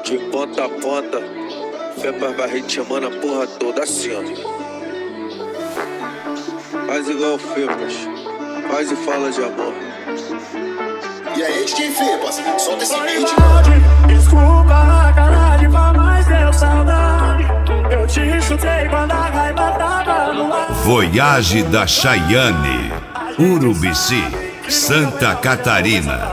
De ponta a ponta, Fepas vai ritmando a porra toda assim, ó. Faz igual o Fepas, faz e fala de amor. E aí, DJ Fepas, solta esse beat. Desculpa a caralho, mas deu saudade. Eu te chutei quando a raiva tava no ar. Voyage da Chayane, Urubici, Santa Catarina.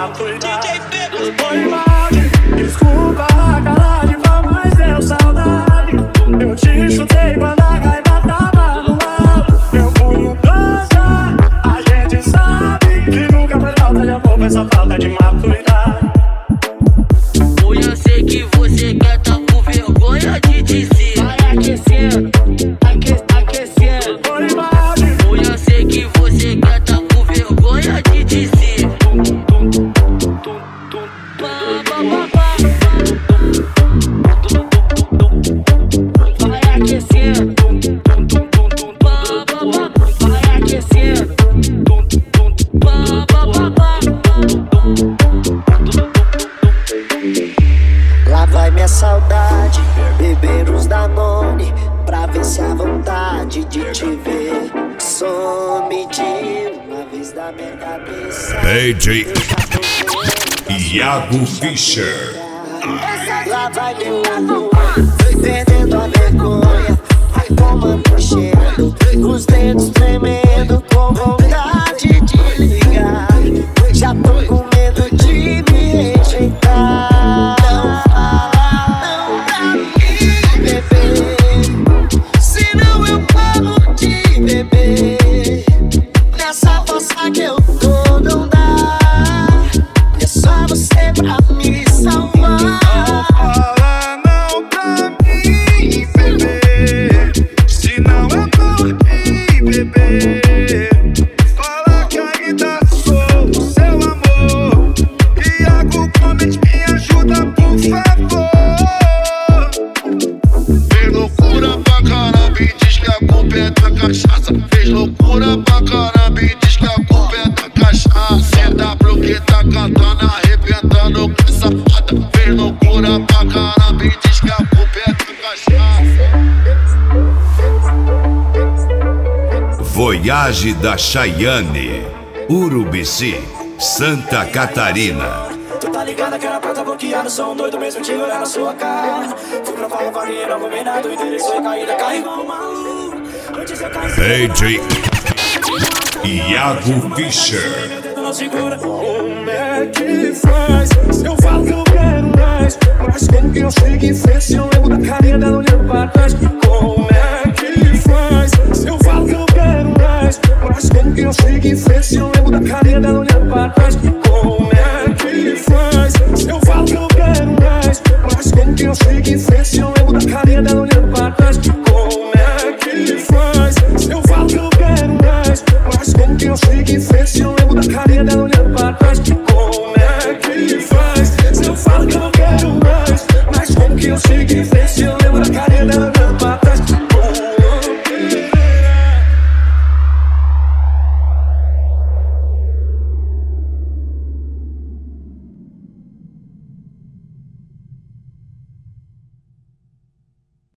Desculpa a caralho, mas deu saudade. Eu te chutei quando a raiva tava no ar. Eu fui mudança, a gente sabe que nunca foi falta de amor, foi só falta de maturidade. Eu sei que você quer tá com vergonha de dizer. Vai aquecendo, aquecendo. Eu sei que você quer tá com vergonha de dizer. Vai aquecendo, vai aquecendo. Lá vai minha saudade, beber uns Danone, pra ver se a vontade de te ver some de uma vez da minha cabeça. DJ Iago Fischer. Lá vai meu amor, perdendo a vergonha, vai tomando cheiro, os dedos tremendo com vontade de ligar. Já tô com medo de me rejeitar. Não fala não pra mim, bebê, senão eu paro de beber. Nessa força que eu tô não dá, é só você pra me salvar. Não fala não pra mim, bebê, senão eu por mim, bebê. Fala que ainda sou o seu amor. Iago Gomes, me ajuda por favor. Fez loucura pra caramba e diz que a culpa é da cachaça. Fez loucura pra caramba e diz que a culpa é da cachaça. CW que tá cantando, arrebentando com essa foda. Fez loucura pra caramba e diz que a culpa é da cachaça. Voyage da Chayane, Urubici, Santa Catarina. Tu tá ligada que era pra tá bloqueado, sou um doido mesmo de olhar na sua cara. Fui pra Valvaria, não comi nada, o interesse foi caída, carregou um maluco. Antes eu caí. DJ Iago Fischer. Não segura. Como é que faz? Eu falo que eu quero mais, mas como que eu chego em frente se eu lembro da carinha dela olhando pra trás? Como é que faz? Eu falo que eu quero mais, mas como que eu chego em frente se eu lembro da carinha dela olhando pra trás? Como é que faz? Eu falo que eu quero mais, mas como que eu chego em frente se eu lembro da carinha dela olhando pra trás?